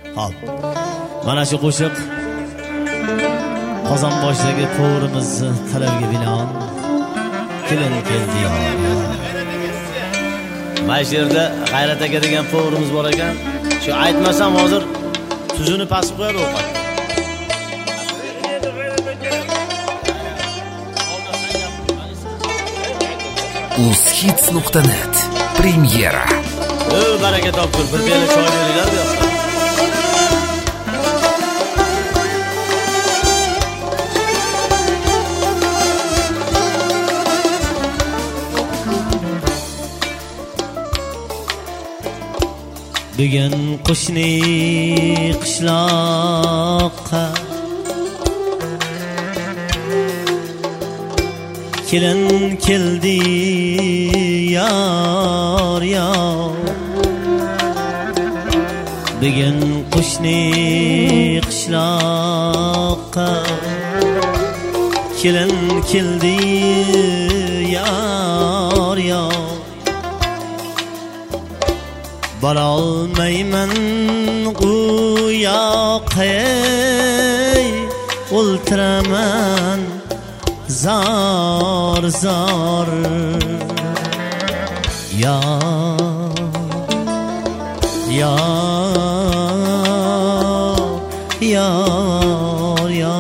Hop. Mana shu qo'shiq Qozonboshdagi to'g'rimizni talabga binoan kelin keldi yor. Mana shu yerda G'ayrat aka degan to'g'rimiz bor ekan. Shu aytmasam hozir tuzini pasib qo'yadi ovqat. Uzhits.net premyera. Baraka topgur, bir beli choy beringlar bu yoqda. Bugun qo'shni qishloqqa kelin keldi yor yor. Bugun qo'shni qishloqqa kelin keldi yor yor. Borolmayman u yoqqa, o'ltiraman zor zor. Ya ya ya ya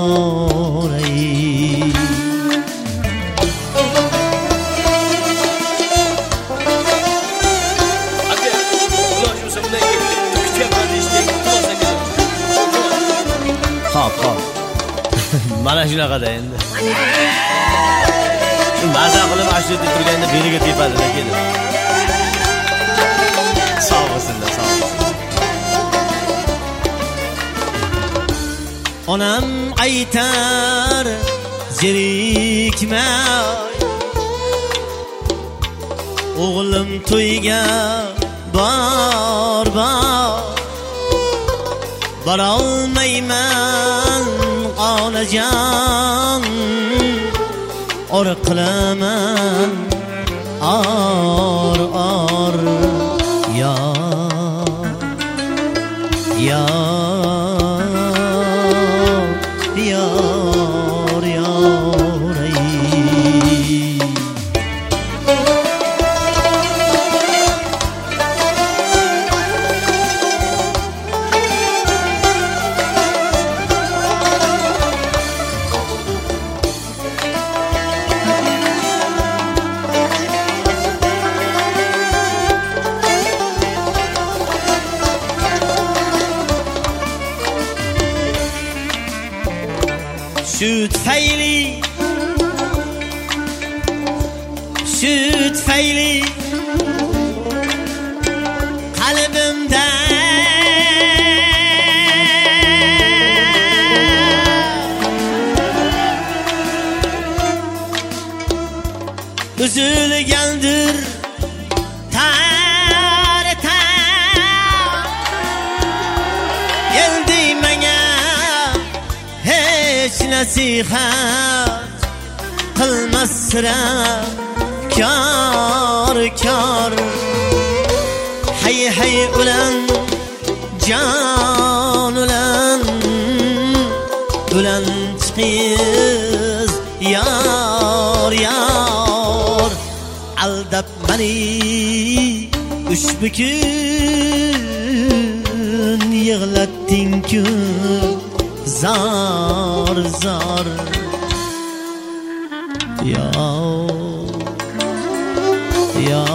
mana shunaqada endi. Shu maza qilib ashyoda turganda beliga tepadi lekin. Sog' bo'lsinlar, sog' bo'lsin. Onam aytar zerikma, o'g'lim to'yga bor bor. Borolmayman onajon, or qilaman or or. Ya ya ya ya Shu tufayli qalbimda uzilgandir tarata. Endi menga hech nasihat qilmas sira kor kor. Hay hay ulan jon ulan ulan chiqiz yor yor. Aldab mani ushbu kun yig'latding-ku zor zor. Ya ya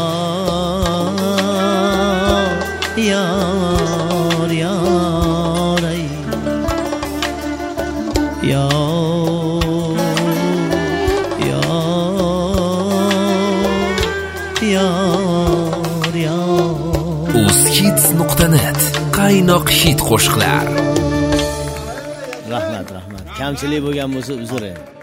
ya ya ya ya ya. Uzhits.net qaynoq hit qo'shiqlar. Rahmat. Kamchilik bo'lgan bo'lsa uzr.